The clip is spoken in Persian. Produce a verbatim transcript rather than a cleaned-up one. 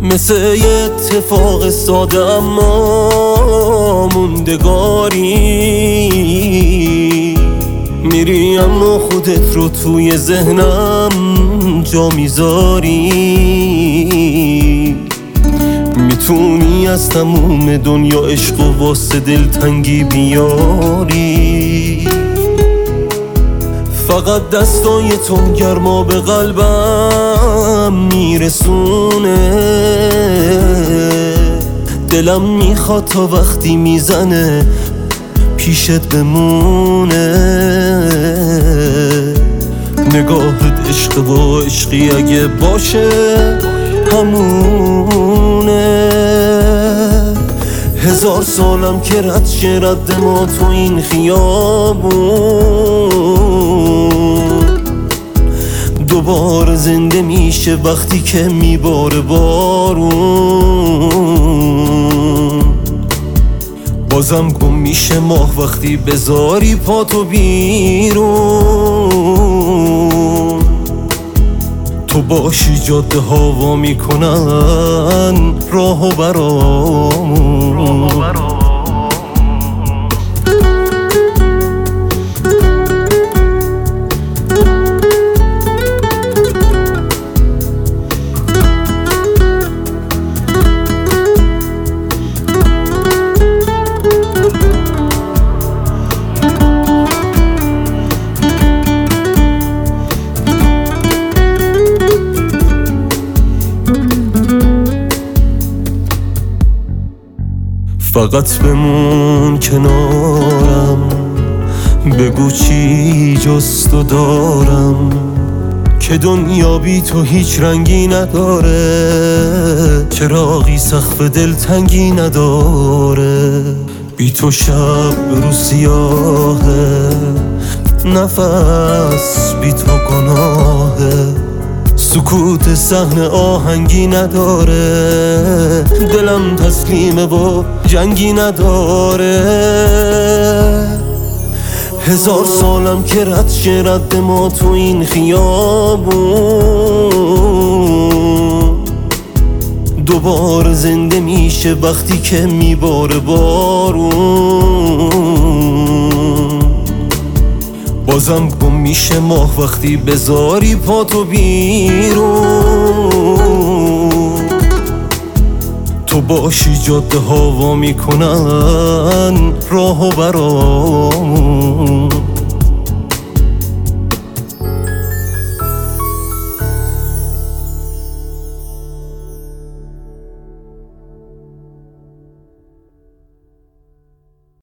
مثل یه اتفاق ساده اما موندگاری میری اما خودت رو توی ذهنم جا میذاری. میتونی از تموم دنیا عشق و واسه دلتنگی بیاری. فقط دستای تو گرما به قلبم میرسونه. دلم میخواد تا وقتی میزنه پیشت بمونه. نگاهت عشق و عشقی اگه باشه همونه. هزار سالم که رد شه رد ما تو این خیابون. دوباره زنده میشه وقتی که میباره بارون. بازم گم میشه ماه وقتی بذاری پاتو بیرون. تو باشی جاده ها وا میکنن راهو برامون. فقط بمون کنارم، بگو چی جز تو دارم، که دنیا بی تو هیچ رنگی نداره، چراغی سقف دلتنگی نداره. بی تو شب رو سیاهه، نفس بی تو گناهه، سکوت صحنه آهنگی نداره، دلم تسلیمه و جنگی نداره. هزار سالم که رد شه رد ما تو این خیابون. دوباره زنده میشه وقتی که میباره بارون. بازم گم میشه ماه وقتی بذاری پاتو بیرون. تو باشی جاده ها وا میکنن راهو برامون.